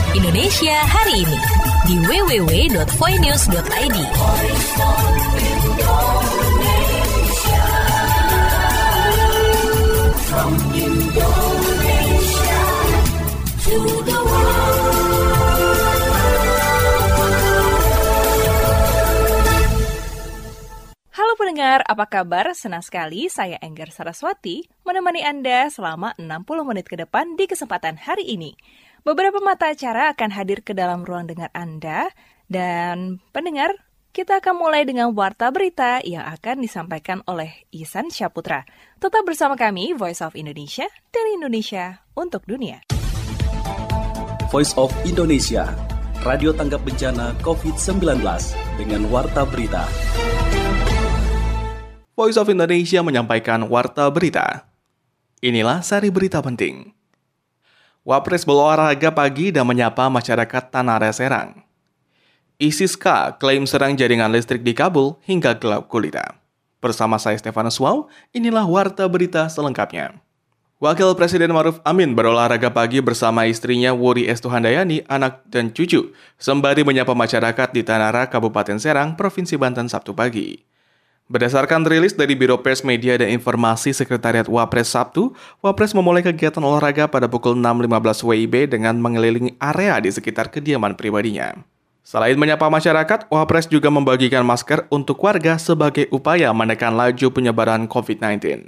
Indonesia hari ini di www.voinews.id. From Indonesia to the world. Halo pendengar, apa kabar? Senang sekali saya Enggar Saraswati menemani Anda selama 60 menit ke depan di kesempatan hari ini. Beberapa mata acara akan hadir ke dalam ruang dengar Anda, dan pendengar, kita akan mulai dengan warta berita yang akan disampaikan oleh Ihsan Syaputra. Tetap bersama kami, Voice of Indonesia, dari Indonesia untuk dunia. Voice of Indonesia, radio tanggap bencana COVID-19 dengan warta berita. Voice of Indonesia menyampaikan warta berita. Inilah sari berita penting. Wapres berolahraga pagi dan menyapa masyarakat Tanara Serang. ISIS-K klaim serang jaringan listrik di Kabul hingga gelap gulita. Bersama saya Stefanus Wow, inilah warta berita selengkapnya. Wakil Presiden Ma'ruf Amin berolahraga pagi bersama istrinya Wuri Estuhandayani, anak dan cucu, sembari menyapa masyarakat di Tanara, Kabupaten Serang, Provinsi Banten Sabtu pagi. Berdasarkan rilis dari Biro Pers Media dan Informasi Sekretariat Wapres Sabtu, Wapres memulai kegiatan olahraga pada pukul 6.15 WIB dengan mengelilingi area di sekitar kediaman pribadinya. Selain menyapa masyarakat, Wapres juga membagikan masker untuk warga sebagai upaya menekan laju penyebaran COVID-19.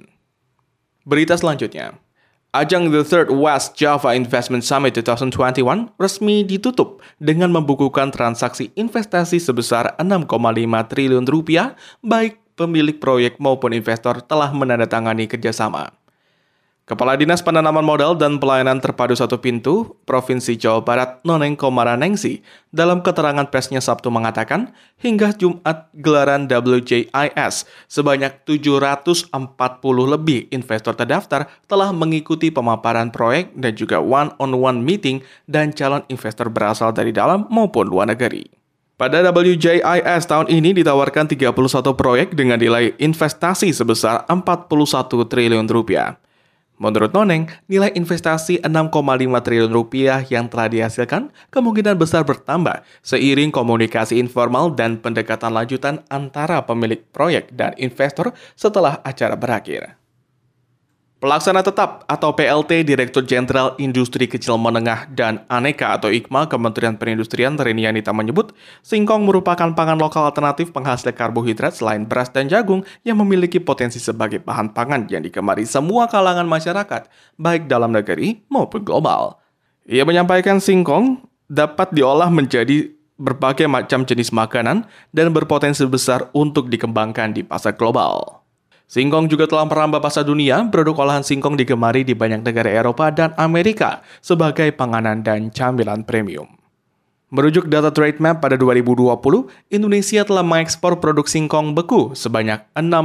Berita selanjutnya. Ajang The Third West Java Investment Summit 2021 resmi ditutup dengan membukukan transaksi investasi sebesar 6,5 triliun rupiah, baik pemilik proyek maupun investor telah menandatangani kerjasama. Kepala Dinas Penanaman Modal dan Pelayanan Terpadu Satu Pintu, Provinsi Jawa Barat, Noneng Komaranengsi, dalam keterangan persnya Sabtu mengatakan, hingga Jumat gelaran WJIS, sebanyak 740 lebih investor terdaftar telah mengikuti pemaparan proyek dan juga one-on-one meeting dan calon investor berasal dari dalam maupun luar negeri. Pada WJIS tahun ini ditawarkan 31 proyek dengan nilai investasi sebesar 41 triliun rupiah. Menurut Noneng, nilai investasi 6,5 triliun rupiah yang telah dihasilkan kemungkinan besar bertambah seiring komunikasi informal dan pendekatan lanjutan antara pemilik proyek dan investor setelah acara berakhir. Pelaksana tetap atau PLT Direktur Jenderal Industri Kecil Menengah dan Aneka atau IKMA Kementerian Perindustrian Rini Yanita menyebut, singkong merupakan pangan lokal alternatif penghasil karbohidrat selain beras dan jagung yang memiliki potensi sebagai bahan pangan yang digemari semua kalangan masyarakat, baik dalam negeri maupun global. Ia menyampaikan singkong dapat diolah menjadi berbagai macam jenis makanan dan berpotensi besar untuk dikembangkan di pasar global. Singkong juga telah merambah pasar dunia, produk olahan singkong digemari di banyak negara Eropa dan Amerika sebagai panganan dan camilan premium. Merujuk data Trademap pada 2020, Indonesia telah mengekspor produk singkong beku sebanyak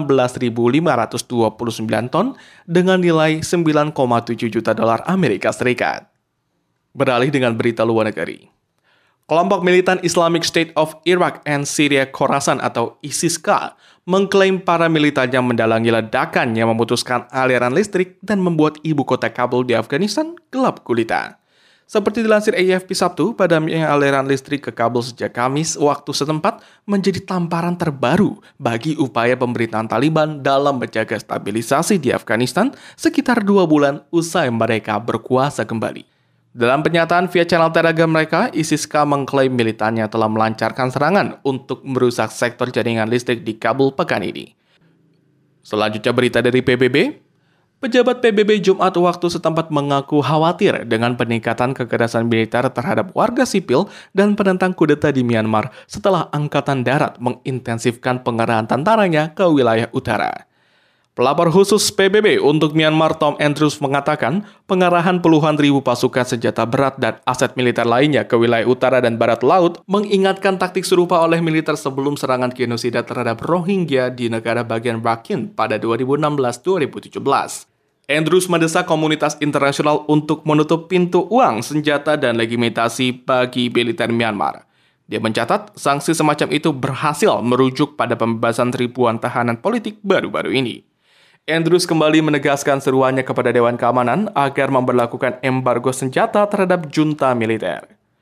16.529 ton dengan nilai 9,7 juta dolar Amerika Serikat. Beralih dengan berita luar negeri. Kelompok militan Islamic State of Iraq and Syria Khorasan atau ISIS-K mengklaim para militannya mendalangi ledakan yang memutuskan aliran listrik dan membuat ibu kota Kabul di Afghanistan gelap gulita. Seperti dilansir AFP Sabtu, padamnya aliran listrik ke Kabul sejak Kamis waktu setempat menjadi tamparan terbaru bagi upaya pemerintahan Taliban dalam menjaga stabilisasi di Afghanistan sekitar 2 bulan usai mereka berkuasa kembali. Dalam pernyataan via channel Telegram mereka, ISIS-K mengklaim militannya telah melancarkan serangan untuk merusak sektor jaringan listrik di Kabul pekan ini. Selanjutnya berita dari PBB. Pejabat PBB Jumat waktu setempat mengaku khawatir dengan peningkatan kekerasan militer terhadap warga sipil dan penentang kudeta di Myanmar setelah Angkatan Darat mengintensifkan pengerahan tentaranya ke wilayah utara. Pelapor khusus PBB untuk Myanmar Tom Andrews mengatakan pengarahan puluhan ribu pasukan senjata berat dan aset militer lainnya ke wilayah utara dan barat laut mengingatkan taktik serupa oleh militer sebelum serangan genosida terhadap Rohingya di negara bagian Rakhine pada 2016-2017. Andrews mendesak komunitas internasional untuk menutup pintu uang, senjata, dan legitimasi bagi militer Myanmar. Dia mencatat sanksi semacam itu berhasil merujuk pada pembebasan ribuan tahanan politik baru-baru ini. Andrews kembali menegaskan seruannya kepada Dewan Keamanan agar memberlakukan embargo senjata terhadap junta militer.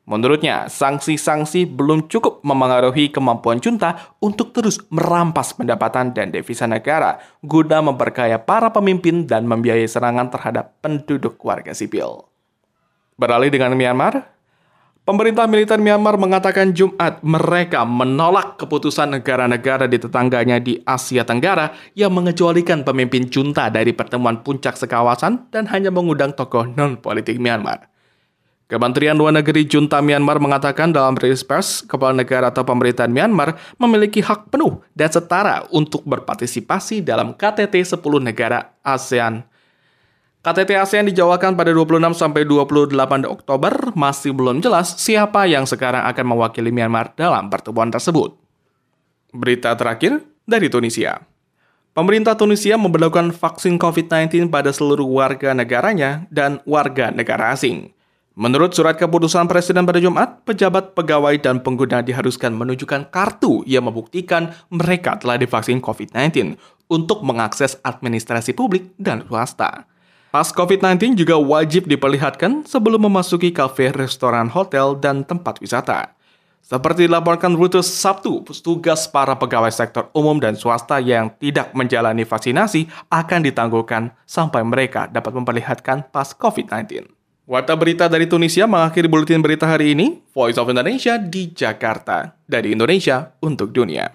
Menurutnya, sanksi-sanksi belum cukup memengaruhi kemampuan junta untuk terus merampas pendapatan dan devisa negara guna memperkaya para pemimpin dan membiayai serangan terhadap penduduk warga sipil. Beralih dengan Myanmar, pemerintah militer Myanmar mengatakan Jumat mereka menolak keputusan negara-negara di tetangganya di Asia Tenggara yang mengecualikan pemimpin junta dari pertemuan puncak sekawasan dan hanya mengundang tokoh non-politik Myanmar. Kementerian Luar Negeri Junta Myanmar mengatakan dalam rilis pers, kepala negara atau pemerintahan Myanmar memiliki hak penuh dan setara untuk berpartisipasi dalam KTT 10 negara ASEAN. KTT ASEAN dijadwalkan pada 26 sampai 28 Oktober, masih belum jelas siapa yang sekarang akan mewakili Myanmar dalam pertemuan tersebut. Berita terakhir dari Tunisia. Pemerintah Tunisia memberlakukan vaksin COVID-19 pada seluruh warga negaranya dan warga negara asing. Menurut surat keputusan Presiden pada Jumat, pejabat, pegawai, dan pengguna diharuskan menunjukkan kartu yang membuktikan mereka telah divaksin COVID-19 untuk mengakses administrasi publik dan swasta. Pas COVID-19 juga wajib diperlihatkan sebelum memasuki kafe, restoran, hotel, dan tempat wisata. Seperti dilaporkan Reuters Sabtu, petugas para pegawai sektor umum dan swasta yang tidak menjalani vaksinasi akan ditangguhkan sampai mereka dapat memperlihatkan pas COVID-19. Warta berita dari Tunisia mengakhiri buletin berita hari ini. Voice of Indonesia di Jakarta. Dari Indonesia untuk dunia.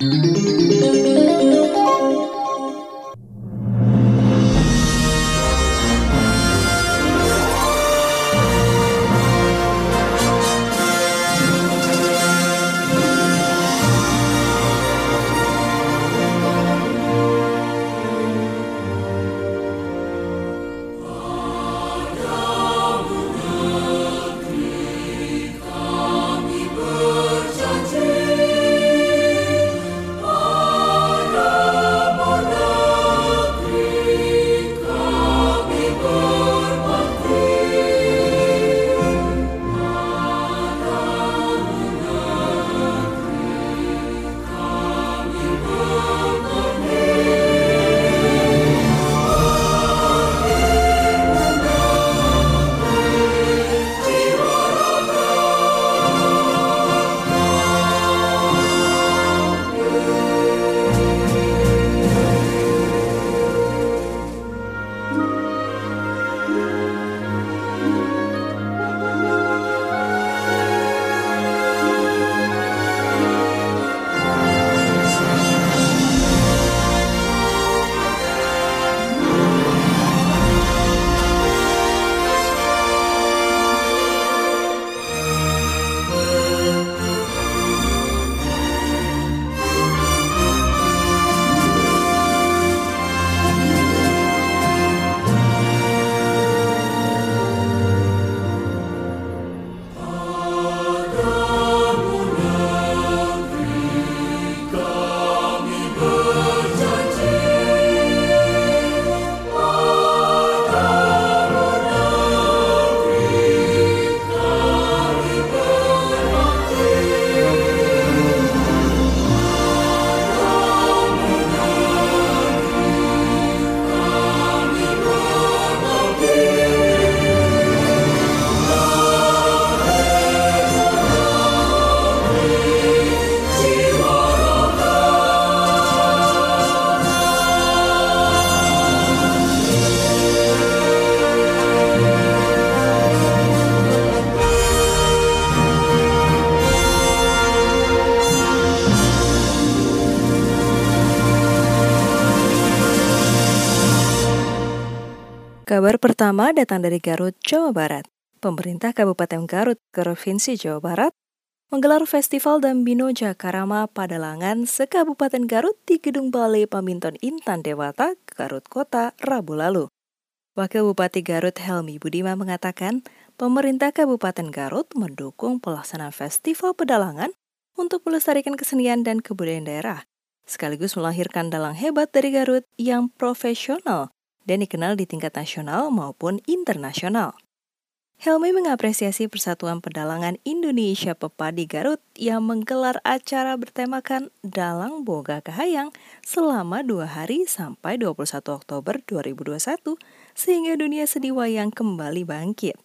Kabar pertama datang dari Garut, Jawa Barat. Pemerintah Kabupaten Garut, Provinsi Jawa Barat, menggelar Festival Dambino Jakarama Padalangan se-Kabupaten Garut di Gedung Balai Pamintun Intan Dewata, Garut Kota, Rabu lalu. Wakil Bupati Garut Helmi Budiman mengatakan, pemerintah Kabupaten Garut mendukung pelaksanaan Festival Pedalangan untuk melestarikan kesenian dan kebudayaan daerah, sekaligus melahirkan dalang hebat dari Garut yang profesional dan dikenal di tingkat nasional maupun internasional. Helmi mengapresiasi Persatuan Pedalangan Indonesia Pepadi Garut yang menggelar acara bertemakan Dalang Boga Kahayang selama 2 hari sampai 21 Oktober 2021 sehingga dunia seni wayang kembali bangkit.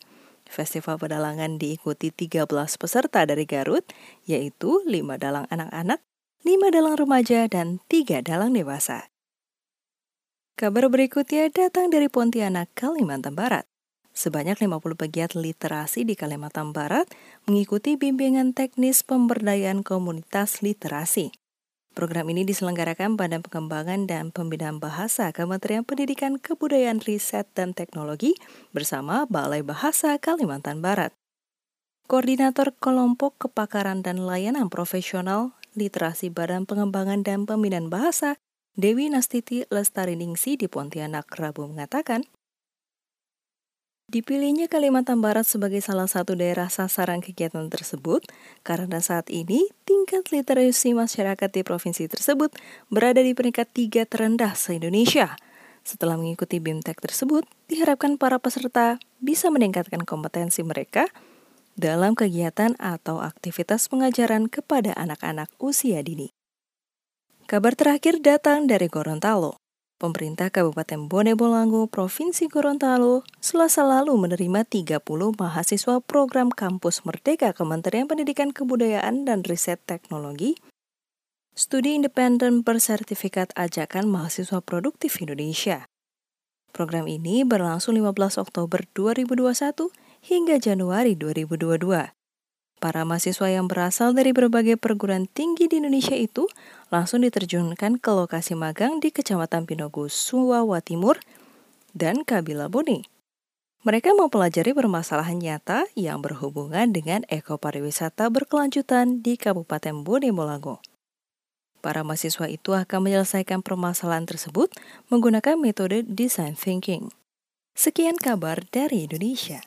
Festival pedalangan diikuti 13 peserta dari Garut, yaitu 5 dalang anak-anak, 5 dalang remaja, dan 3 dalang dewasa. Kabar berikutnya datang dari Pontianak, Kalimantan Barat. Sebanyak 50 pegiat literasi di Kalimantan Barat mengikuti bimbingan teknis pemberdayaan komunitas literasi. Program ini diselenggarakan Badan Pengembangan dan Pembinaan Bahasa Kementerian Pendidikan, Kebudayaan, Riset, dan Teknologi bersama Balai Bahasa Kalimantan Barat. Koordinator Kelompok Kepakaran dan Layanan Profesional Literasi Badan Pengembangan dan Pembinaan Bahasa, Dewi Nastiti Lestariningsi di Pontianak, Rabu mengatakan, dipilihnya Kalimantan Barat sebagai salah satu daerah sasaran kegiatan tersebut karena saat ini tingkat literasi masyarakat di provinsi tersebut berada di peringkat 3 terendah se-Indonesia. Setelah mengikuti BIMTEK tersebut, diharapkan para peserta bisa meningkatkan kompetensi mereka dalam kegiatan atau aktivitas pengajaran kepada anak-anak usia dini. Kabar terakhir datang dari Gorontalo. Pemerintah Kabupaten Bone Bolango, Provinsi Gorontalo, Selasa lalu menerima 30 mahasiswa program Kampus Merdeka Kementerian Pendidikan, Kebudayaan, dan Riset Teknologi, studi independen bersertifikat Ajakan Mahasiswa Produktif Indonesia. Program ini berlangsung 15 Oktober 2021 hingga Januari 2022. Para mahasiswa yang berasal dari berbagai perguruan tinggi di Indonesia itu langsung diterjunkan ke lokasi magang di Kecamatan Pinogo, Suwawa Timur, dan Kabila Bone. Mereka mempelajari permasalahan nyata yang berhubungan dengan ekopariwisata berkelanjutan di Kabupaten Bone Bolango. Para mahasiswa itu akan menyelesaikan permasalahan tersebut menggunakan metode design thinking. Sekian kabar dari Indonesia.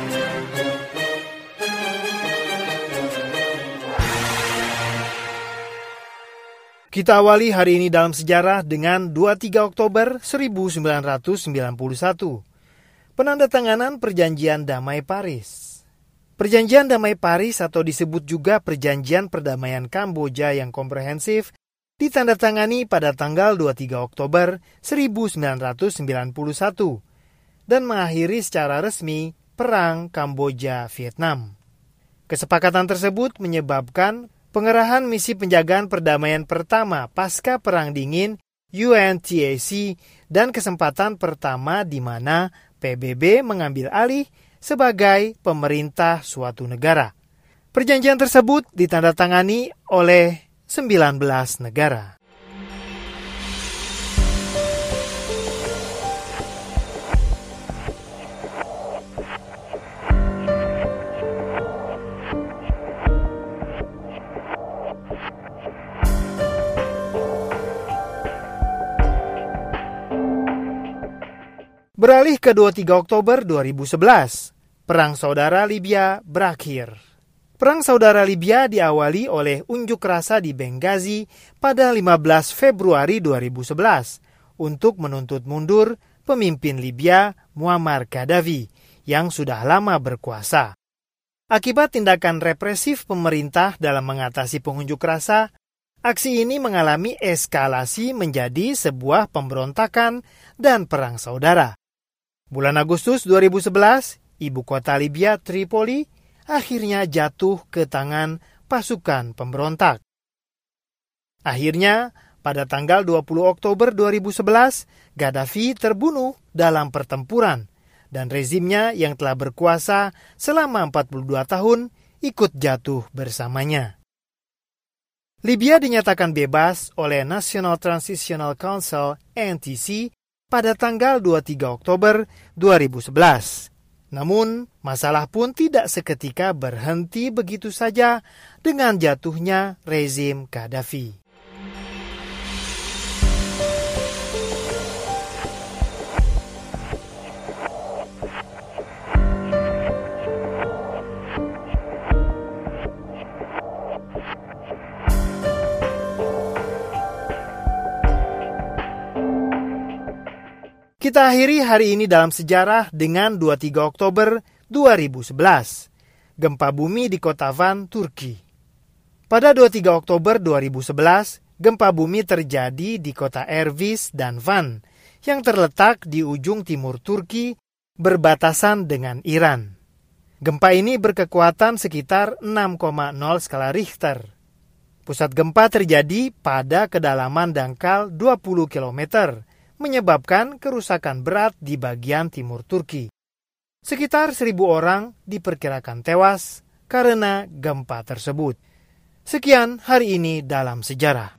Kita awali hari ini dalam sejarah dengan 23 Oktober 1991, penandatanganan Perjanjian Damai Paris. Perjanjian Damai Paris atau disebut juga Perjanjian Perdamaian Kamboja yang komprehensif ditandatangani pada tanggal 23 Oktober 1991 dan mengakhiri secara resmi Perang Kamboja-Vietnam. Kesepakatan tersebut menyebabkan pengerahan misi penjagaan perdamaian pertama pasca Perang Dingin UNTAC dan kesempatan pertama di mana PBB mengambil alih sebagai pemerintah suatu negara. Perjanjian tersebut ditandatangani oleh 19 negara. Beralih ke 23 Oktober 2011, Perang Saudara Libya berakhir. Perang Saudara Libya diawali oleh unjuk rasa di Benghazi pada 15 Februari 2011 untuk menuntut mundur pemimpin Libya Muammar Gaddafi yang sudah lama berkuasa. Akibat tindakan represif pemerintah dalam mengatasi pengunjuk rasa, aksi ini mengalami eskalasi menjadi sebuah pemberontakan dan perang saudara. Bulan Agustus 2011, ibu kota Libya, Tripoli, akhirnya jatuh ke tangan pasukan pemberontak. Akhirnya, pada tanggal 20 Oktober 2011, Gaddafi terbunuh dalam pertempuran, dan rezimnya yang telah berkuasa selama 42 tahun ikut jatuh bersamanya. Libya dinyatakan bebas oleh National Transitional Council (NTC) pada tanggal 23 Oktober 2011. Namun, masalah pun tidak seketika berhenti begitu saja dengan jatuhnya rezim Gaddafi. Kita akhiri hari ini dalam sejarah dengan 23 Oktober 2011, gempa bumi di kota Van, Turki. Pada 23 Oktober 2011, gempa bumi terjadi di kota Ervis dan Van, yang terletak di ujung timur Turki, berbatasan dengan Iran. Gempa ini berkekuatan sekitar 6,0 skala Richter. Pusat gempa terjadi pada kedalaman dangkal 20 km, menyebabkan kerusakan berat di bagian timur Turki. Sekitar 1.000 orang diperkirakan tewas karena gempa tersebut. Sekian hari ini dalam sejarah.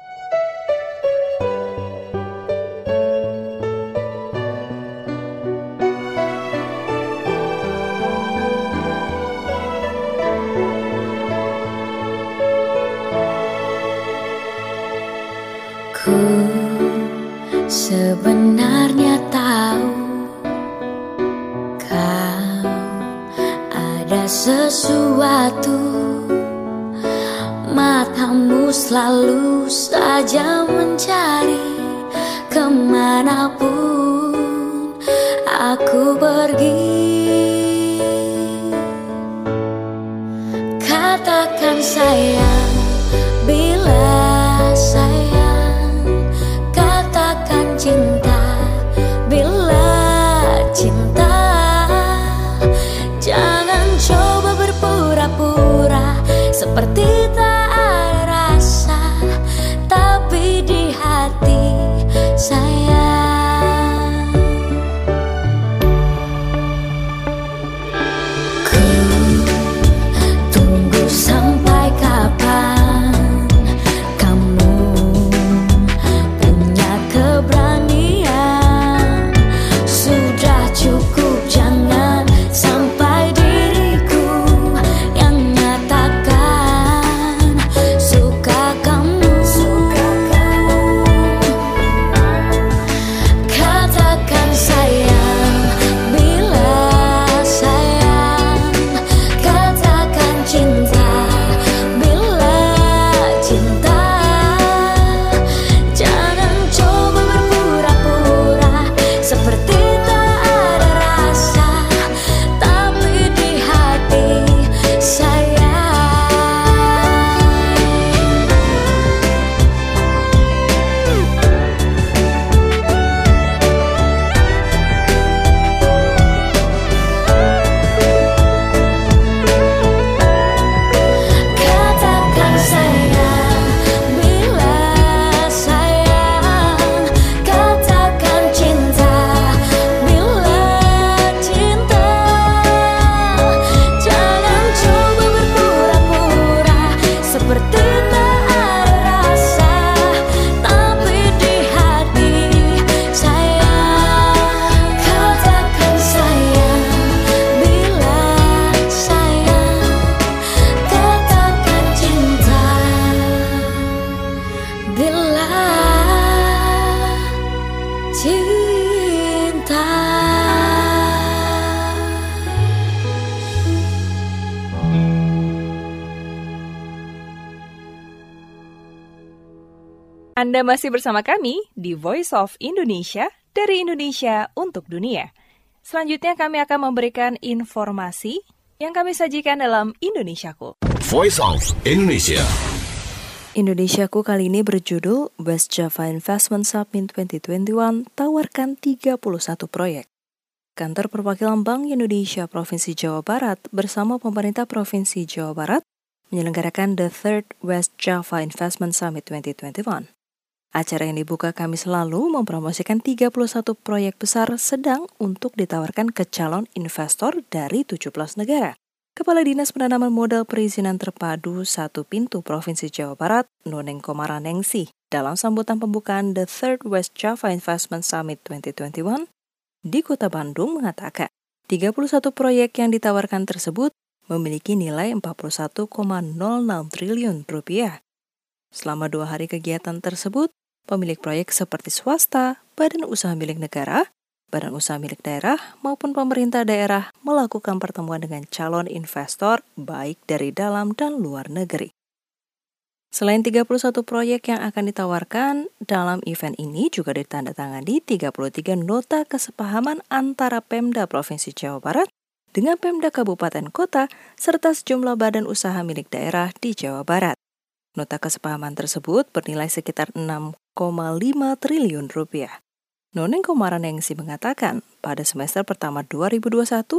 Ku sebenarnya tahu kau ada sesuatu, matamu selalu saja mencari kemanapun aku pergi. Katakan sayang bila sayang, katakan cinta bila cinta. Jangan coba berpura-pura seperti tak ada rasa, tapi di hati sayang. Ku tunggu sampai kapan kamu punya keberanian. Sudah cukup, jangan sampai diriku yang nyatakan suka kamu. Katakan sayang bila sayang, katakan cinta bila cinta. Jangan coba berpura-pura seperti tak ada rasa, tapi di hati sayang. Katakan sayang bila sayang, katakan cinta bila cinta. Jangan coba berpura-pura seperti tak ada rasa, tapi di hati sayang. Katakan sayang bila sayang, katakan cinta bila cinta. Anda masih bersama kami di Voice of Indonesia, dari Indonesia untuk dunia. Selanjutnya kami akan memberikan informasi yang kami sajikan dalam Indonesiaku. Voice of Indonesia. Indonesiaku kali ini berjudul West Java Investment Summit 2021 tawarkan 31 proyek. Kantor Perwakilan Bank Indonesia Provinsi Jawa Barat bersama pemerintah Provinsi Jawa Barat menyelenggarakan The Third West Java Investment Summit 2021. Acara yang dibuka Kamis lalu mempromosikan 31 proyek besar sedang untuk ditawarkan ke calon investor dari 17 negara. Kepala Dinas Penanaman Modal Perizinan Terpadu Satu Pintu Provinsi Jawa Barat, Noneng Komaranengsi, dalam sambutan pembukaan The Third West Java Investment Summit 2021 di Kota Bandung mengatakan, 31 proyek yang ditawarkan tersebut memiliki nilai 41,06 triliun rupiah. Selama 2 hari kegiatan tersebut, pemilik proyek seperti swasta, badan usaha milik negara, badan usaha milik daerah, maupun pemerintah daerah melakukan pertemuan dengan calon investor baik dari dalam dan luar negeri. Selain 31 proyek yang akan ditawarkan, dalam event ini juga ditandatangani 33 nota kesepahaman antara Pemda Provinsi Jawa Barat dengan Pemda Kabupaten Kota serta sejumlah badan usaha milik daerah di Jawa Barat. Nota kesepahaman tersebut bernilai sekitar 6,5 triliun rupiah. Noneng Komaranengsi mengatakan, pada semester pertama 2021,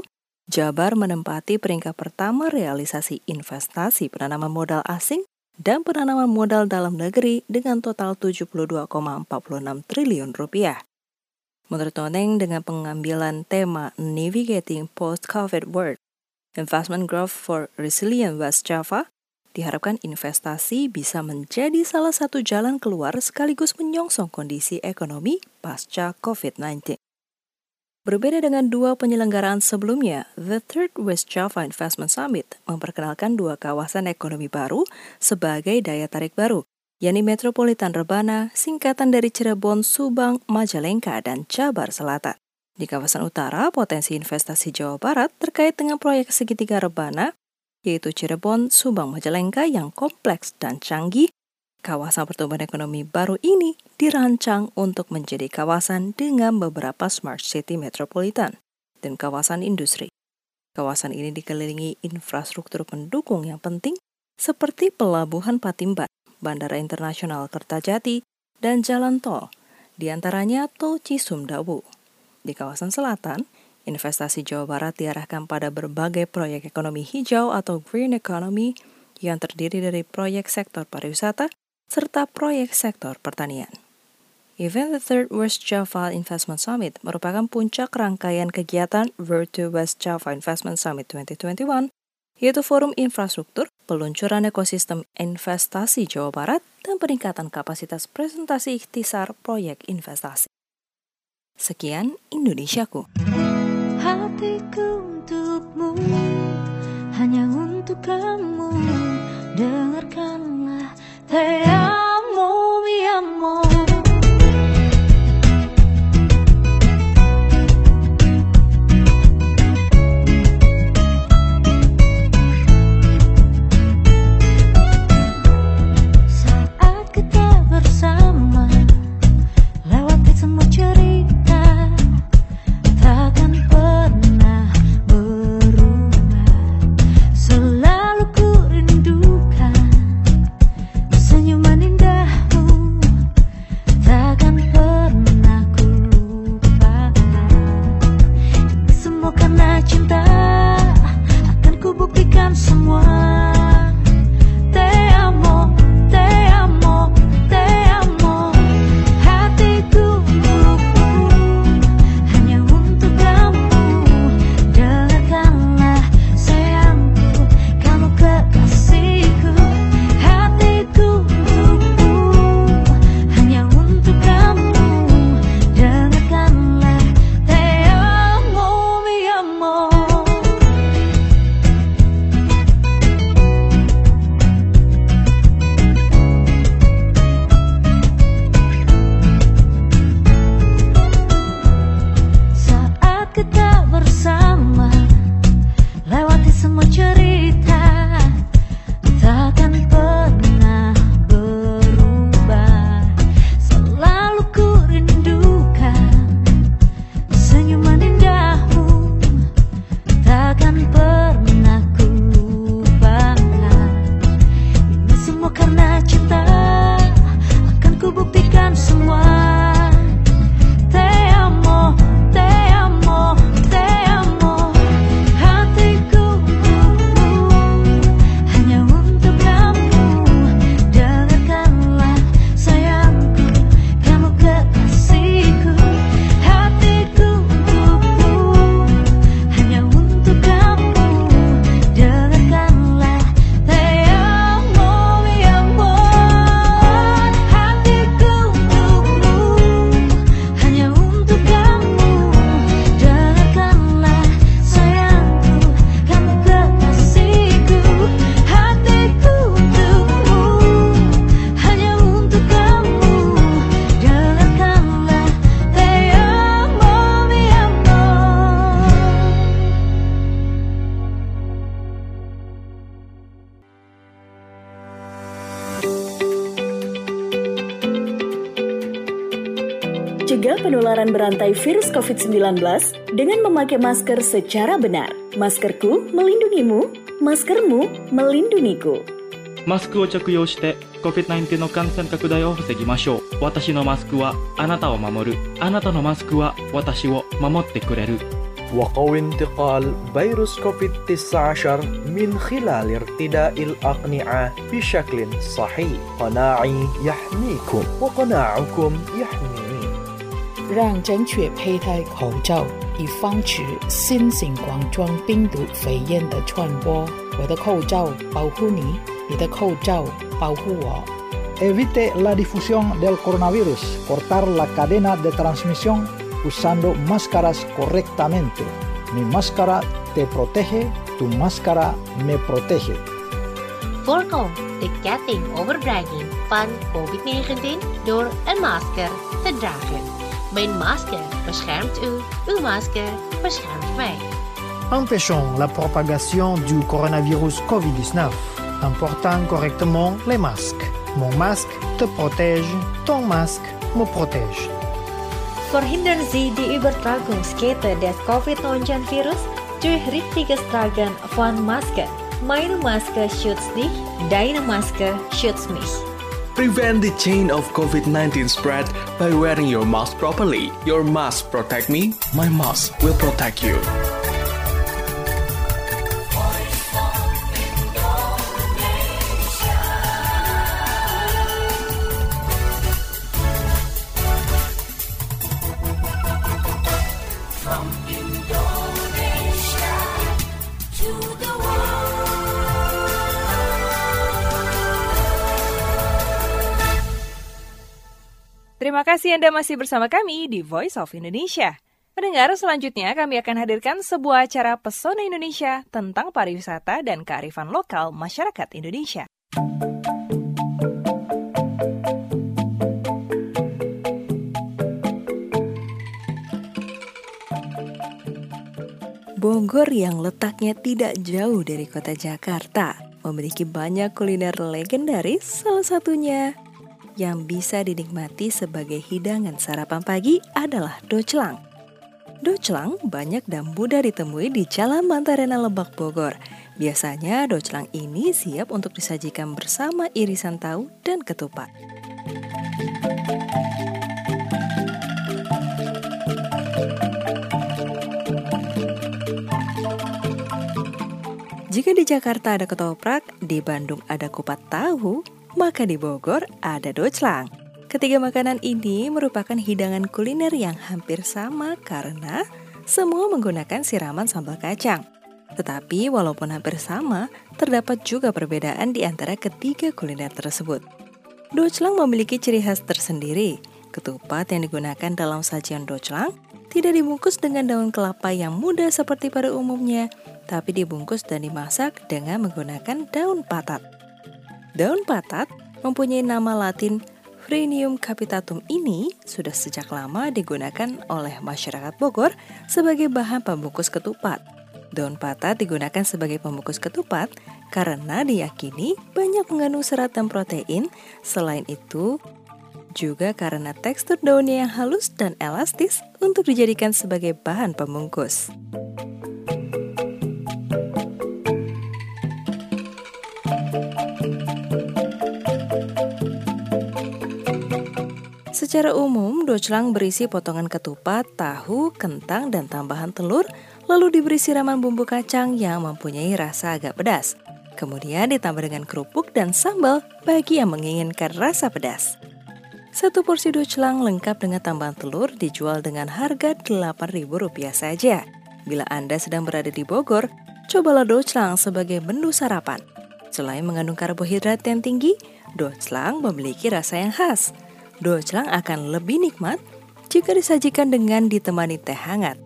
Jabar menempati peringkat pertama realisasi investasi penanaman modal asing dan penanaman modal dalam negeri dengan total 72,46 triliun rupiah. Menurut Noneng, dengan pengambilan tema Navigating Post-COVID World, Investment Growth for Resilient West Java, diharapkan investasi bisa menjadi salah satu jalan keluar sekaligus menyongsong kondisi ekonomi pasca COVID-19. Berbeda dengan dua penyelenggaraan sebelumnya, The Third West Java Investment Summit memperkenalkan dua kawasan ekonomi baru sebagai daya tarik baru, yakni Metropolitan Rebana, singkatan dari Cirebon, Subang, Majalengka, dan Jabar Selatan. Di kawasan utara, potensi investasi Jawa Barat terkait dengan proyek segitiga Rebana, yaitu Cirebon, Subang, Majalengka yang kompleks dan canggih. Kawasan pertumbuhan ekonomi baru ini dirancang untuk menjadi kawasan dengan beberapa smart city metropolitan dan kawasan industri. Kawasan ini dikelilingi infrastruktur pendukung yang penting seperti Pelabuhan Patimban, Bandara Internasional Kertajati, dan jalan tol, di antaranya Tol Cisumdawu. Di kawasan selatan, investasi Jawa Barat diarahkan pada berbagai proyek ekonomi hijau atau green economy yang terdiri dari proyek sektor pariwisata serta proyek sektor pertanian. Event The Third West Java Investment Summit merupakan puncak rangkaian kegiatan Virtu West Java Investment Summit 2021, yaitu forum infrastruktur, peluncuran ekosistem investasi Jawa Barat, dan peningkatan kapasitas presentasi ikhtisar proyek investasi. Sekian Indonesiaku. Hatiku untukmu, hanya untuk kamu. Dengarkanlah, te amo, mi amor. Saat kita bersama, lewati semua cerita, takkan pernah berubah. Selalu ku rindukan senyuman indahmu, takkan pernah ku lupakan. Ini semua karena cinta, akan ku buktikan semua. Te amo, te amo, te amo. Hatiku untukmu, hanya untuk kamu. Dengarkanlah sayangku, kamu kekasihku. Hatiku untukmu, hanya untuk kamu. Dengarkanlah, te amo, mi amor. Saat kita bersama, lewati semua cerita, takkan pernah berubah. Selalu ku rindukan senyuman indahmu, takkan pernah ku lupakan. Ini semua karena cinta, akan ku buktikan semua. Te amo, te amo, te amo. Hatiku untukmu, hanya untuk kamu. Dengarkanlah sayangku, kamu kekasihku. Hatiku untukmu, hanya untuk kamu. Dengarkanlah, te amo, mi amor. Hatiku untukmu, hanya untuk kamu. Dengarkanlah sayangku, kamu kekasihku. Hatiku untukmu, hanya untuk kamu. Dengarkanlah, te amo, mi amor. Cegah penularan berantai virus COVID-19 dengan memakai masker secara benar. Maskerku melindungimu, maskermu melindungiku. マスクを着用して COVID-19 の感染拡大を防ぎましょう。私のマスクはあなたを守る。あなたのマスクは私を守ってくれる。 وقوي انتقال فيروس كوفيد-19 من خلال ارتداء الأقنعة بشكل صحيح. قناعي يحميكم وقناعكم يحميني. 让正确佩戴口罩，以防止新型冠状病毒肺炎的传播。我的口罩保护你，你的口罩保护我。 Evite la difusión del coronavirus. Cortar la cadena de transmisión usando máscaras correctamente. Mi máscara te protege, tu máscara me protege. Voorkom de ketting overdraging van COVID-19 door een masker te dragen. Mijn masker beschermt u, uw masker beschermt mij. Empêchons la propagation du coronavirus COVID-19 en portant correctement les masques. Mon masque te protège, ton masque me protège. Verhindern Sie die Übertragungskette des Covid-19-Virus durch richtiges Tragen von Maske. Meine Maske schützt dich, deine Maske schützt mich. Prevent the chain of COVID-19 spread by wearing your mask properly. Your mask protect me, my mask will protect you. Terima kasih Anda masih bersama kami di Voice of Indonesia. Pendengar, selanjutnya kami akan hadirkan sebuah acara Pesona Indonesia tentang pariwisata dan kearifan lokal masyarakat Indonesia. Bogor yang letaknya tidak jauh dari kota Jakarta memiliki banyak kuliner legendaris, salah satunya yang bisa dinikmati sebagai hidangan sarapan pagi adalah docelang. Docelang banyak dan mudah ditemui di Jalan Mantarena Lebak Bogor. Biasanya docelang ini siap untuk disajikan bersama irisan tahu dan ketupat. Jika di Jakarta ada ketoprak, di Bandung ada kupat tahu, maka di Bogor ada docelang. Ketiga makanan ini merupakan hidangan kuliner yang hampir sama karena semua menggunakan siraman sambal kacang. Tetapi walaupun hampir sama, terdapat juga perbedaan di antara ketiga kuliner tersebut. Docelang memiliki ciri khas tersendiri. Ketupat yang digunakan dalam sajian docelang tidak dibungkus dengan daun kelapa yang muda seperti pada umumnya, tapi dibungkus dan dimasak dengan menggunakan daun patat. Daun patat mempunyai nama Latin Phrynium capitatum ini sudah sejak lama digunakan oleh masyarakat Bogor sebagai bahan pembungkus ketupat. Daun patat digunakan sebagai pembungkus ketupat karena diyakini banyak mengandung serat dan protein. Selain itu, juga karena tekstur daunnya yang halus dan elastis untuk dijadikan sebagai bahan pembungkus. Secara umum, docelang berisi potongan ketupat, tahu, kentang, dan tambahan telur, lalu diberi siraman bumbu kacang yang mempunyai rasa agak pedas. Kemudian ditambah dengan kerupuk dan sambal bagi yang menginginkan rasa pedas. Satu porsi docelang lengkap dengan tambahan telur dijual dengan harga Rp8.000 saja. Bila Anda sedang berada di Bogor, cobalah docelang sebagai menu sarapan. Selain mengandung karbohidrat yang tinggi, docelang memiliki rasa yang khas. Docelang akan lebih nikmat jika disajikan dengan ditemani teh hangat.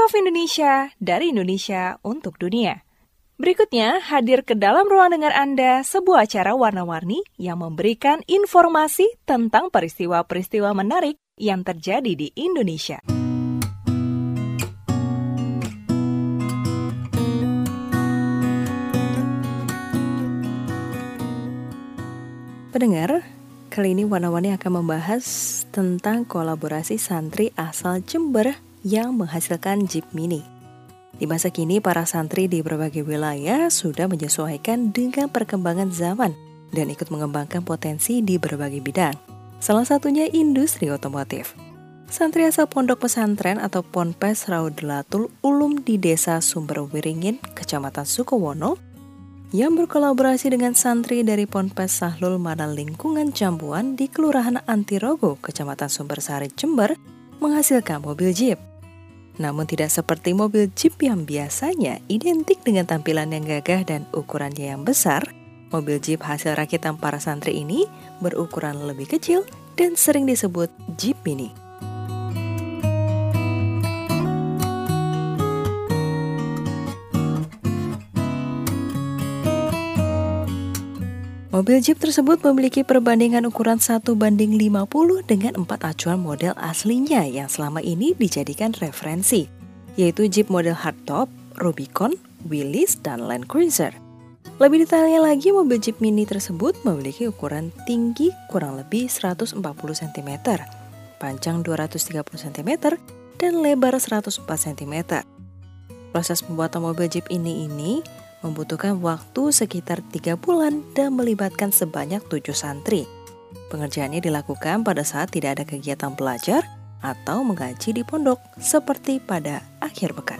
of Indonesia, dari Indonesia untuk dunia. Berikutnya, hadir ke dalam ruang dengar Anda sebuah acara warna-warni yang memberikan informasi tentang peristiwa-peristiwa menarik yang terjadi di Indonesia. Pendengar, kali ini warna-warni akan membahas tentang kolaborasi santri asal Jember yang menghasilkan Jeep Mini. Di masa kini, para santri di berbagai wilayah sudah menyesuaikan dengan perkembangan zaman dan ikut mengembangkan potensi di berbagai bidang. Salah satunya industri otomotif. Santri asal Pondok Pesantren atau Ponpes Raudlatul Ulum di Desa Sumberwiringin, Kecamatan Sukowono, yang berkolaborasi dengan santri dari Ponpes Sahlul Manal Lingkungan Jambuan di Kelurahan Antirogo, Kecamatan Sumbersari, Jember, menghasilkan mobil Jeep. Namun tidak seperti mobil Jeep yang biasanya identik dengan tampilan yang gagah dan ukurannya yang besar, mobil Jeep hasil rakitan para santri ini berukuran lebih kecil dan sering disebut Jeep Mini. Mobil Jeep tersebut memiliki perbandingan ukuran 1:50 dengan 4 acuan model aslinya yang selama ini dijadikan referensi, yaitu Jeep model hardtop, Rubicon, Willys, dan Land Cruiser. Lebih detailnya lagi, mobil Jeep Mini tersebut memiliki ukuran tinggi kurang lebih 140 cm, panjang 230 cm, dan lebar 104 cm. Proses pembuatan mobil Jeep ini membutuhkan waktu sekitar 3 bulan dan melibatkan sebanyak 7 santri. Pengerjaannya dilakukan pada saat tidak ada kegiatan belajar atau mengaji di pondok seperti pada akhir pekan.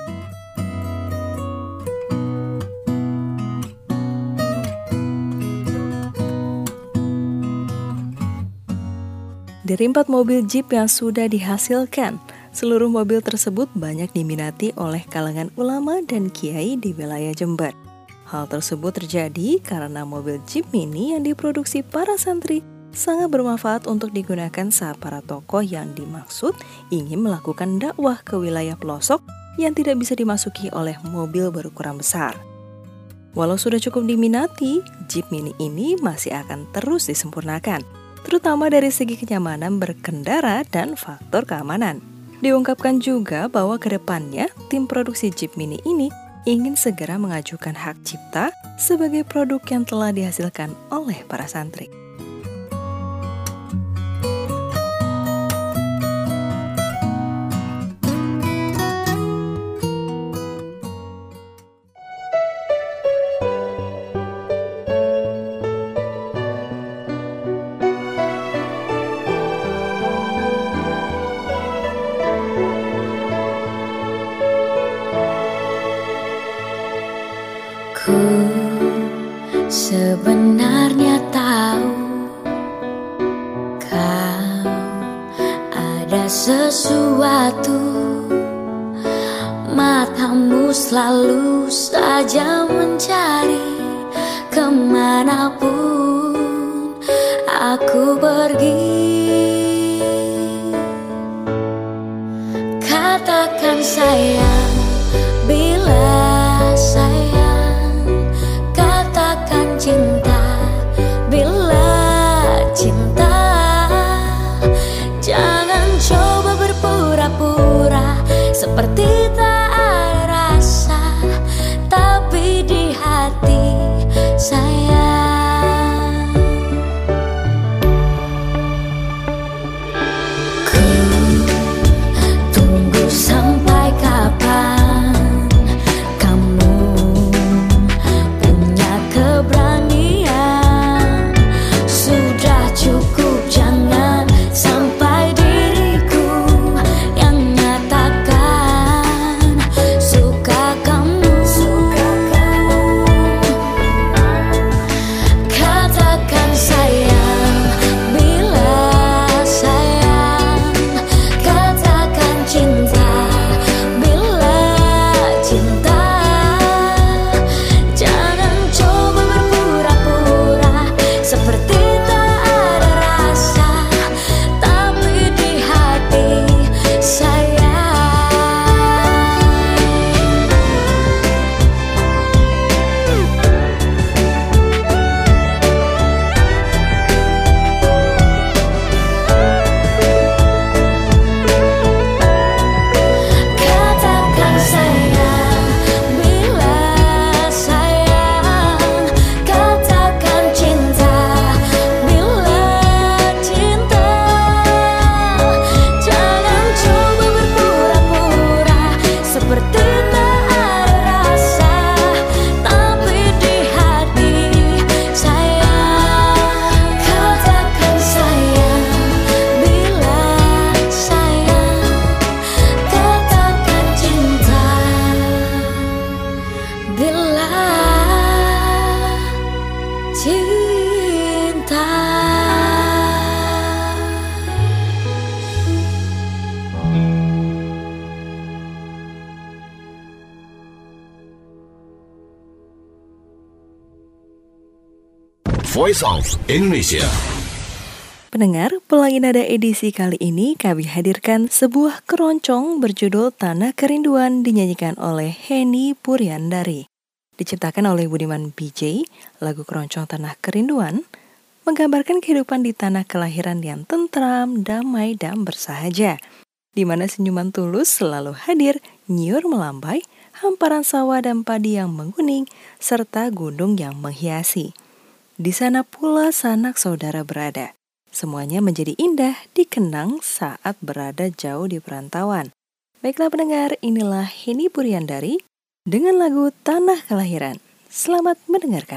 Dari 4 mobil Jeep yang sudah dihasilkan, seluruh mobil tersebut banyak diminati oleh kalangan ulama dan kiai di wilayah Jember. Hal tersebut terjadi karena mobil Jeep Mini yang diproduksi para santri sangat bermanfaat untuk digunakan saat para tokoh yang dimaksud ingin melakukan dakwah ke wilayah pelosok yang tidak bisa dimasuki oleh mobil berukuran besar. Walau sudah cukup diminati, Jeep Mini ini masih akan terus disempurnakan, terutama dari segi kenyamanan berkendara dan faktor keamanan. Diungkapkan juga bahwa ke depannya tim produksi Jeep Mini ini ingin segera mengajukan hak cipta sebagai produk yang telah dihasilkan oleh para santri. Sebenarnya tahu kau ada sesuatu, matamu selalu saja mencari kemanapun aku pergi. Katakan sayang bila sayang, katakan cinta bila cinta. Jangan coba berpura-pura seperti tak ada rasa, tapi di hati sayang. Ku tunggu sampai kapan Voice of Indonesia. Pendengar, Pelangi Nada edisi kali ini kami hadirkan sebuah keroncong berjudul Tanah Kerinduan dinyanyikan oleh Henny Puryandari. Diciptakan oleh Budiman PJ, lagu keroncong Tanah Kerinduan menggambarkan kehidupan di tanah kelahiran yang tentram, damai, dan bersahaja, di mana senyuman tulus selalu hadir, nyiur melambai, hamparan sawah dan padi yang menguning, serta gunung yang menghiasi. Di sana pula sanak saudara berada. Semuanya menjadi indah dikenang saat berada jauh di perantauan. Baiklah pendengar, inilah Henny Puryandari dengan lagu Tanah Kelahiran. Selamat mendengarkan.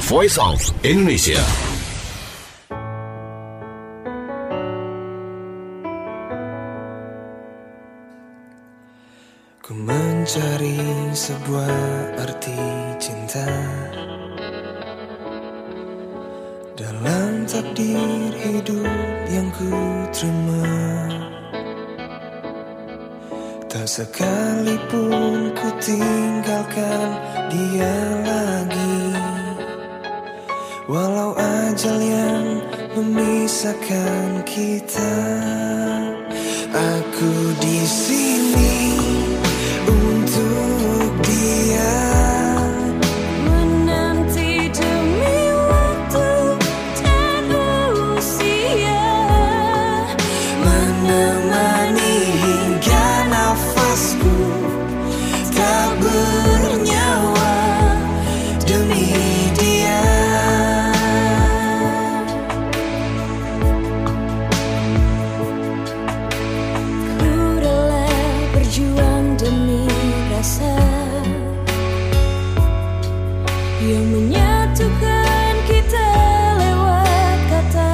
Voice of Indonesia. Ku mencari sebuah arti cinta dalam takdir hidup yang ku terima. Tak sekalipun ku tinggalkan dia lagi, walau ajal yang memisahkan kita. Aku di sini untuk dia, menanti demi waktu dan usia, menemani hingga nafasku tak bernyawa demi dia. ku rela berjuang demi rasa yang menyatukan kita lewat kata.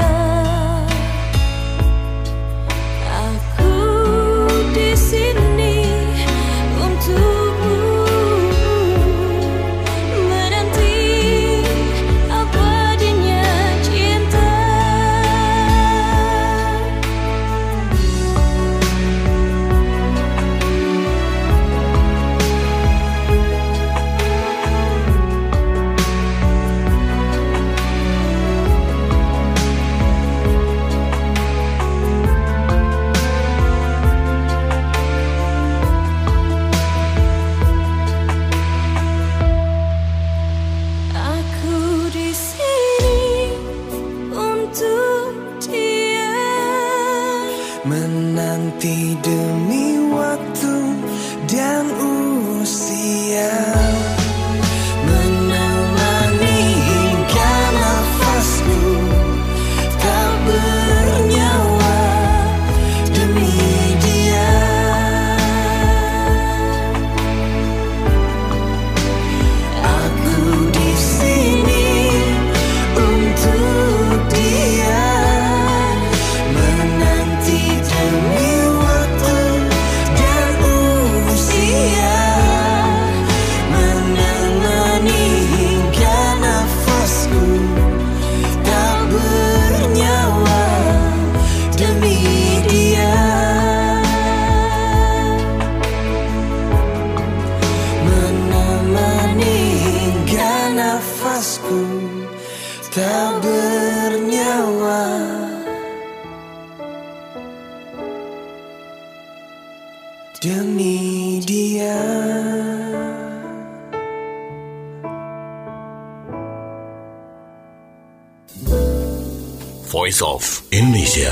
Aku di sini untukmu, menanti abadinya cinta. Aku di sini untuk dia, Menanti demi waktu dan usia, menemani hingga nafasku tak bernyawa demi dia. Aku di sini untuk dia, menanti demi waktu dan usia, menemani hingga nafasku tak bernyawa demi dia. Menemani hingga nafasku tak bernyawa demi dia. Voice of Indonesia.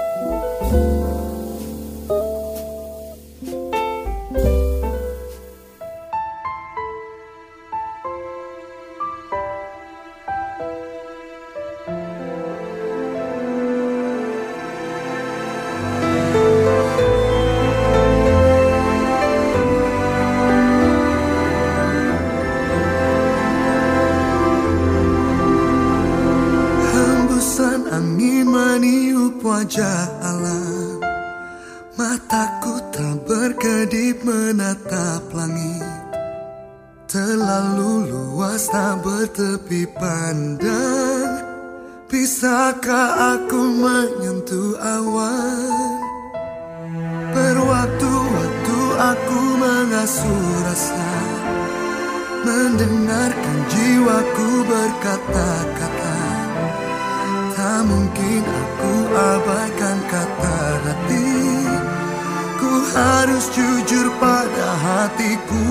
Hembusan angin meniup wajah alam, mataku tak berkedip menatap langit. Terlalu luas tak bertepi pandang, bisakah aku menyentuh awan? Berwaktu-waktu aku mengasuh rasa, mendengarkan jiwaku berkata-kata. Tak mungkin aku abaikan kata hati, ku harus jujur pada hatiku.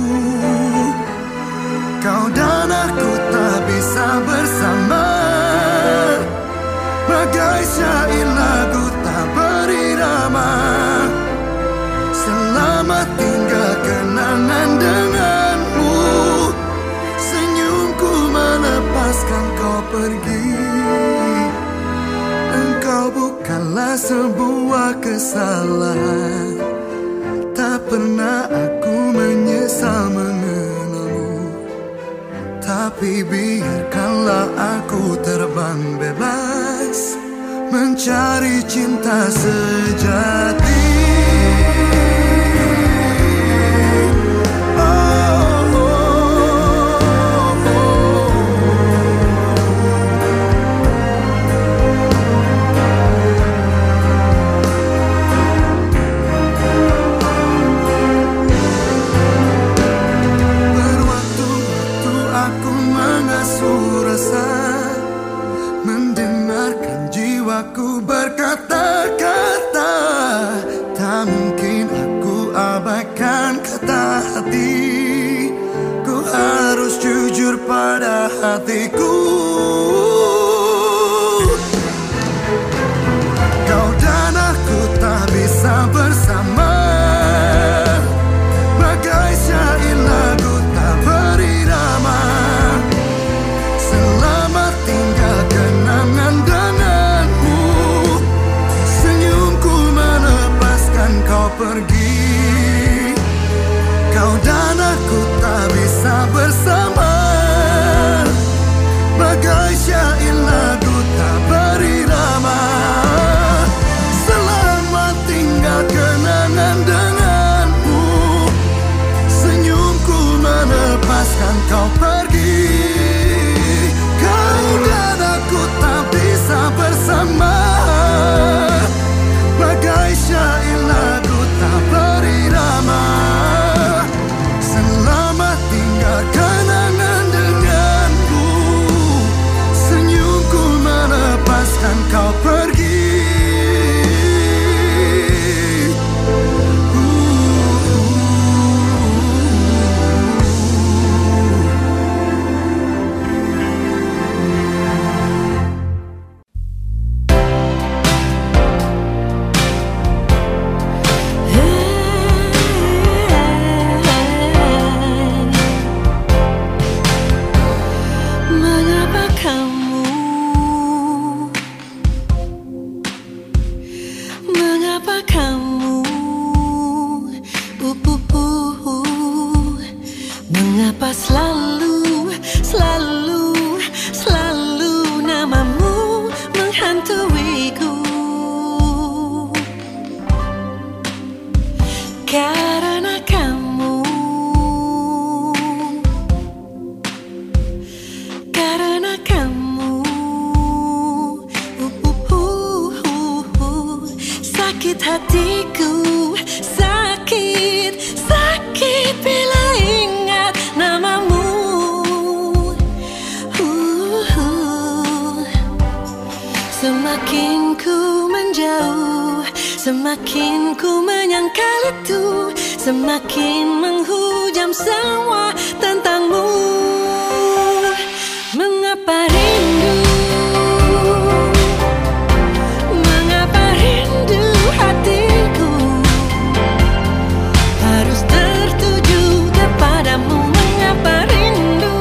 Kau dan aku tak bisa bersama, bagai syair lagu tak berirama. Selamat tinggal kenangan denganmu, senyumku melepaskan kau pergi. Engkau bukanlah sebuah kesalahan, tak pernah aku menyesal mengenalmu. Tak Tapi biarkanlah aku terbang bebas mencari cinta sejati. Mendengarkan jiwaku berkata-kata, tak mungkin aku abaikan kata hati. Ku harus jujur pada hatiku. Kau dan aku tak bisa bersama, bagai syair lagu tak berirama. Selamat tinggal kenangan denganmu, senyumku melepaskan kau pergi. Kau dan aku tak bisa bersama, bagai syair lagu tak berirama. Selamat tinggal kenangan denganmu, senyumku melepaskan kau pergi. Kau dan aku tak bisa bersama, bagai syair lagu tak berirama. Selamat tinggal kenangan denganku, senyumku melepaskan kau pergi. Mengapa selalu namamu menghantuiku? Karena kamu sakit hatiku, sakit bila ingat namamu. Semakin ku menjauh, semakin ku menyangkal itu, semakin menghujam semua tentangmu. Mengapa rindu? Mengapa rindu hatiku harus tertuju kepadamu? Mengapa rindu?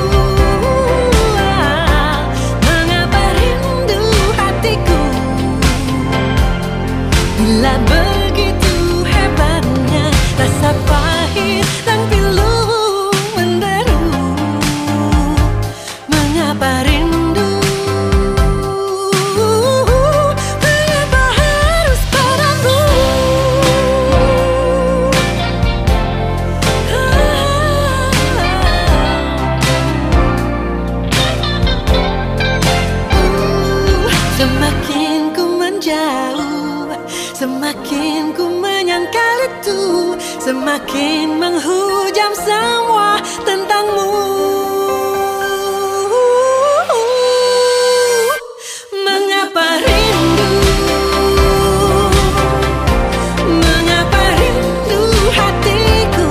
Mengapa rindu hatiku bila begitu hebatnya rasa pahit dan pilu menderu? Mengapa rindu? Mengapa harus padamu? Semakin ku menjauh, semakin ku menyangkal itu, semakin menghujam semua tentangmu. Mengapa rindu? Mengapa rindu hatiku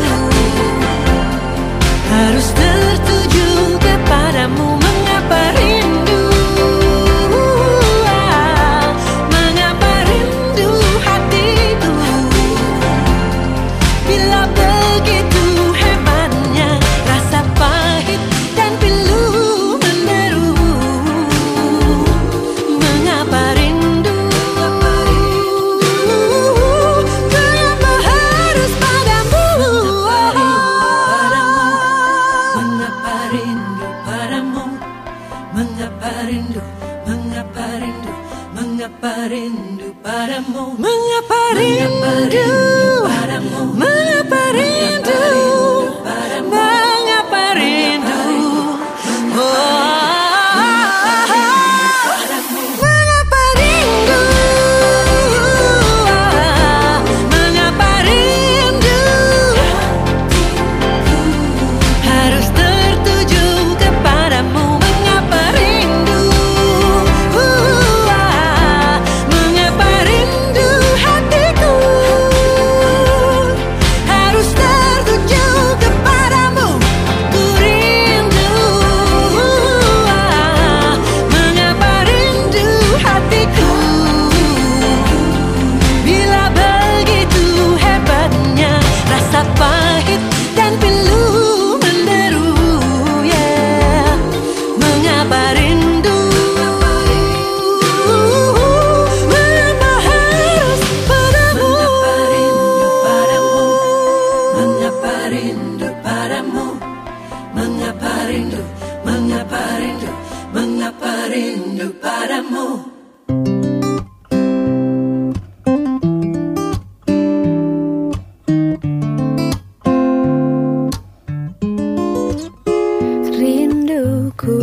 harus tertuju kepadamu? Mengapa rindu? Mengapa rindu hatiku bila begitu hebatnya rindu, mengapa rindu, mengapa rindu padamu, mengapa rindu padamu, mengapa rindu padamu, mengapa rindu, mengapa rindu, mengapa rindu harus tertuju kepadamu, mengapa rindu, mengapa rindu hatiku harus tertuju kepadamu, ku rindu, mengapa rindu hatiku, bila begitu hebatnya rasa pahit dan pilu menderu, yeah. Mengapa rindu, mengapa harus padamu, mengapa rindu padamu, mengapa rindu, mengapa rindu, mengapa rindu padamu. Rinduku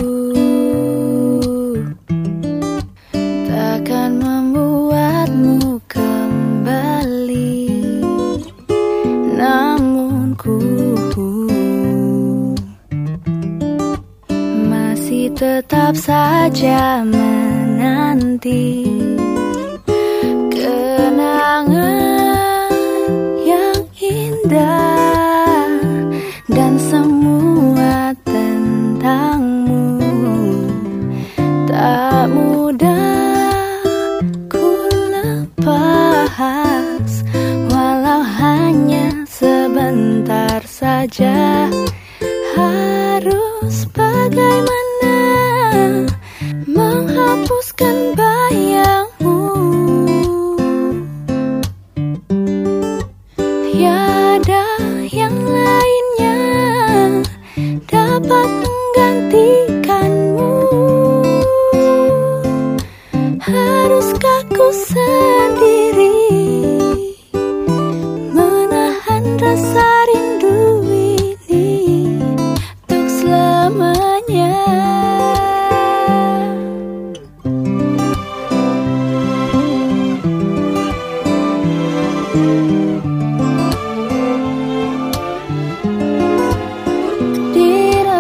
takkan membuatmu kembali, namun ku masih tetap saja menanti kenangan yang indah dan semua tentangmu. Tak mudah ku lepas, walau hanya sebentar saja. Harus bagaimana menghapuskan bayangmu, tiada yang lainnya dapat menggantikanmu. Haruskah ku sendiri menahan rasa rindu ini untuk selamanya? Di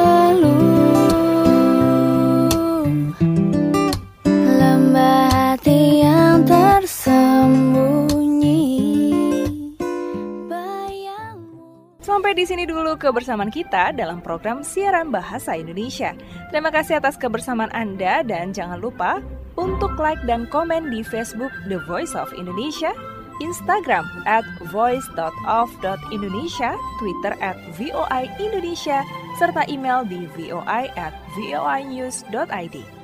relung lembah hati yang tersembunyi. Sampai di sini dulu kebersamaan kita dalam program siaran bahasa Indonesia. Terima kasih atas kebersamaan Anda dan jangan lupa untuk like dan komen di Facebook The Voice of Indonesia, Instagram @voice.of.indonesia, Twitter @VOI Indonesia, serta email di voi@voinews.id.